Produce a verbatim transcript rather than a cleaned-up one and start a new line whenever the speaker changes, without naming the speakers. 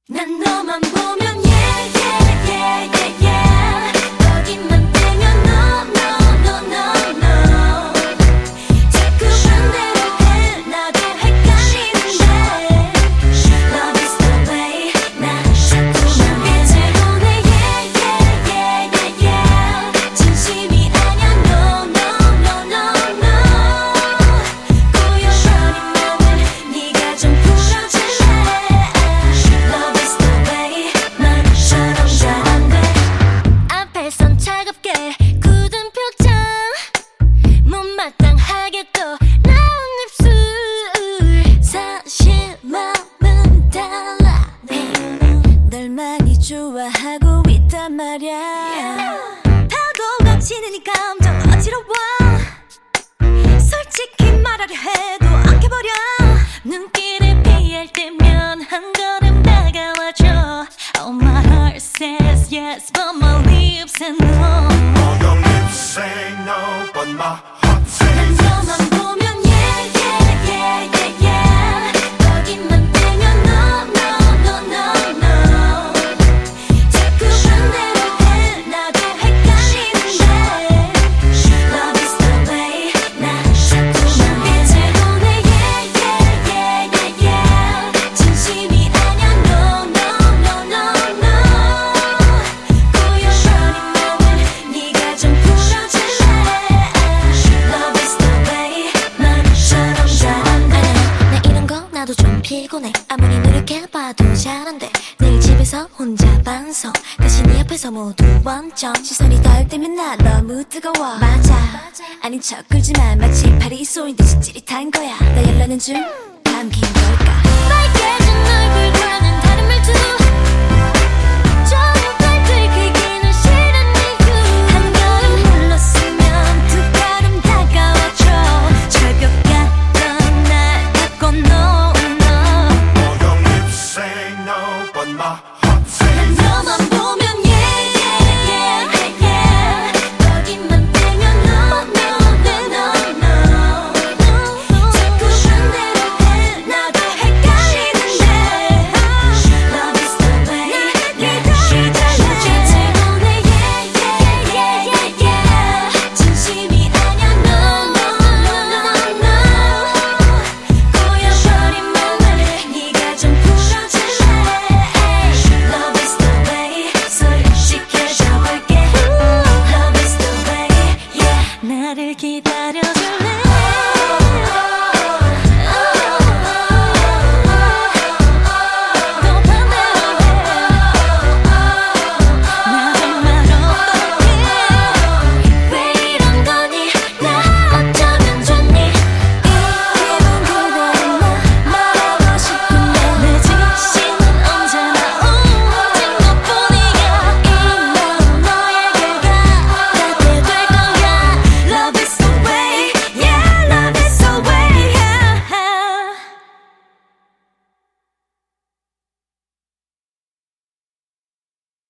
난 너만 보면 yeah yeah yeah yeah yeah 거기만 빼면 no no no no no 자꾸 반대로 해 나도 헷갈리는데 Love is the way 나 자꾸만 이제 보내 yeah yeah yeah yeah yeah 진심이 아냐 no no no no no 고여버린 맘을 네가 좀 풀어줄래 Love is the way 말처럼 잘 안 돼 앞에선 차갑게 굳은 표정 못마땅하게 또 나온 입술 사실 마음은 달라 널 많이 좋아하고 있단 말야 파도가 치는 이 감정 어지러워 솔직히 말하려 해도 엉켜버려 눈길을 피할 때면 한 걸음 다가와줘 Oh my heart says yes but my lips say no
All your lips say no, but my heart says
난 너만 보면 yeah yeah yeah yeah yeah 거기만 빼면 no no no no no 자꾸 반대로 해 나도 헷갈리는데 Love is the way 나 자꾸만 이제 보내 yeah yeah yeah yeah yeah 진심이 아냐 no no no no no 고여버린 맘을 네가 좀 풀어줄래 Love is the way 말처럼 잘 안 돼 나 이런 거 나도 좀 피곤해 아무리 노력해봐도 잘 안 돼 내일 집에서 혼자 반성 다시 네 앞에서 모두 원점 시선이 닿을 때면 나 너무 뜨거워 맞아 아닌 척 굴지만 마치 팔이 쏘인 듯이 찌릿한 거야 나 열나는 줄 감긴 걸까 빨개진 얼굴